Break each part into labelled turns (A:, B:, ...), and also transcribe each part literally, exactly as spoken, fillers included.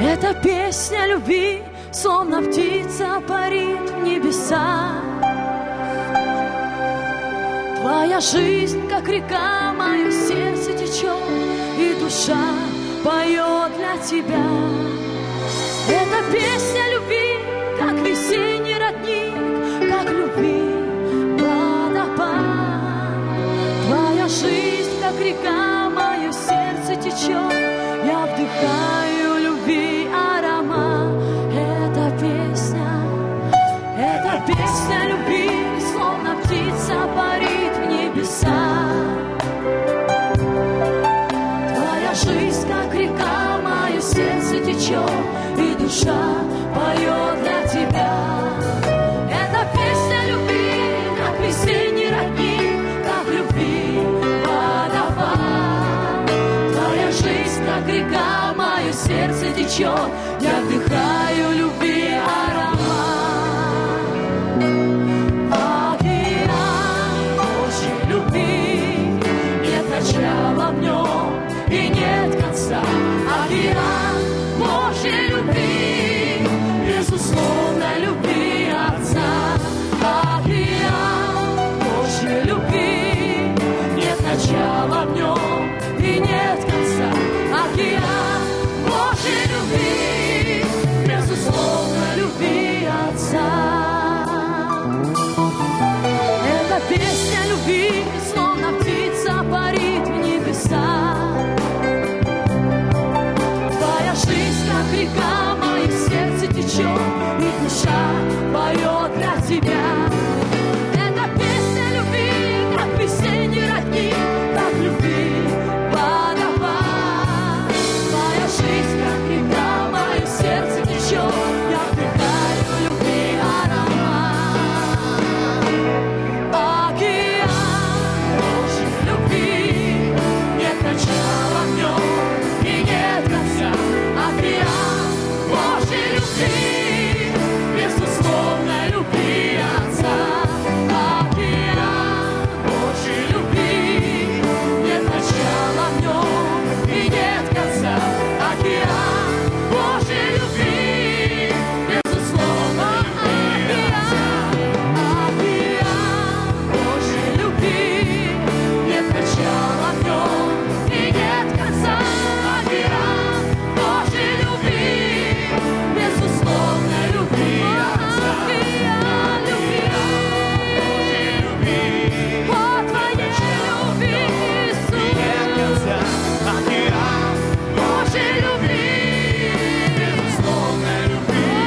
A: Эта песня любви, словно птица парит в небеса. Твоя жизнь, как река, мое сердце течет, и душа поет для тебя. Эта песня любви, как весенний родник, как любви водопад. Твоя жизнь, как река, мое сердце течет, я вдыхаю любви аромат. Эта песня, эта песня любви, словно птица парит в небеса. Твоя жизнь, как река, мое сердце течет, и душа поет для тебя. Эта песня любви, как весенний родник, как любви водопад. Твоя жизнь, как река, мое сердце течет, я вдыхаю любви аромат. Океан Божьей любви, нет начала в нем и нет конца. Океан Божьей любви, безусловной любви Отца. Океан Божьей любви, нет начала в нем и нет конца. Океан Божьей любви, безусловной любви Отца. Эта песня любви, словно птица парит в небеса. Твоя жизнь, как река, мое сердце течет, и душа поет для тебя. Эта песня любви, как весенний родник, как любви водопад. Твоя жизнь, как река, мое сердце течет, я вдыхаю любви аромат. Океан Божьей любви, нет начала в нем и нет конца. Океан Божьей любви, безусловной любви Отца. Океан Божьей любви, нет начала в нем и нет конца. Океан Божьей любви, безусловной любви Отца. Океан Божьей любви, нет начала в нем и нет конца. Океан Божьей любви, безусловной любви Отца. Океан любви, о Твоей любви, Иисус. Океан Божьей любви, безусловной любви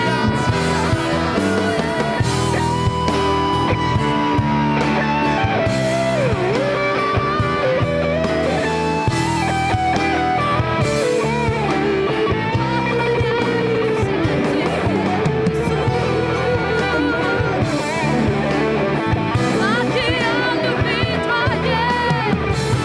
A: Океан любви Твоей,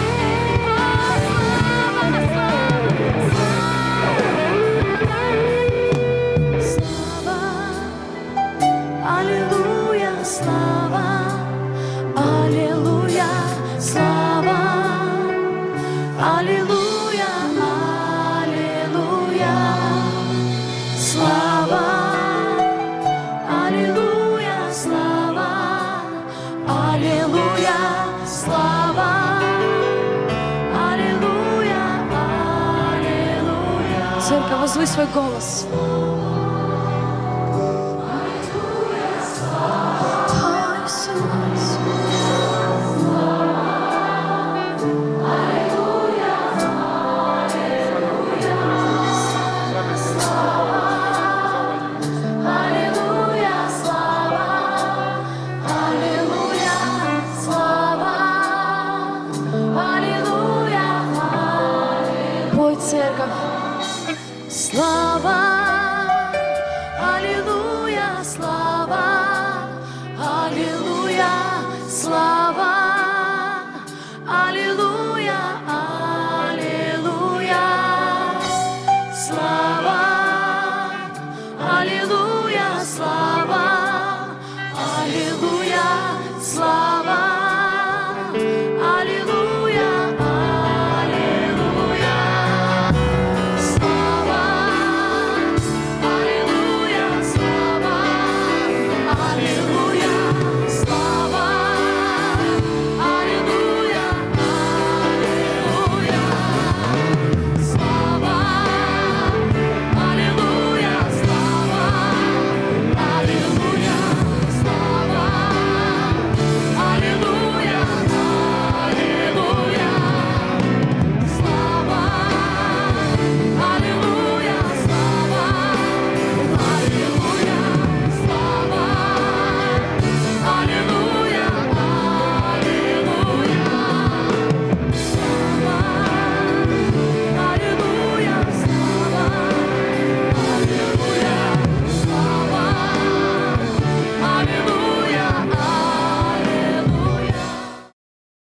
A: слава, аллилуйя, слава, аллилуйя, слава, аллилуйя, аллилуйя, слава, аллилуйя, слава, аллилуйя, слава, аллилуйя, аллилуйя. Церковь, возвысь свой голос. Пой, церковь. Слава,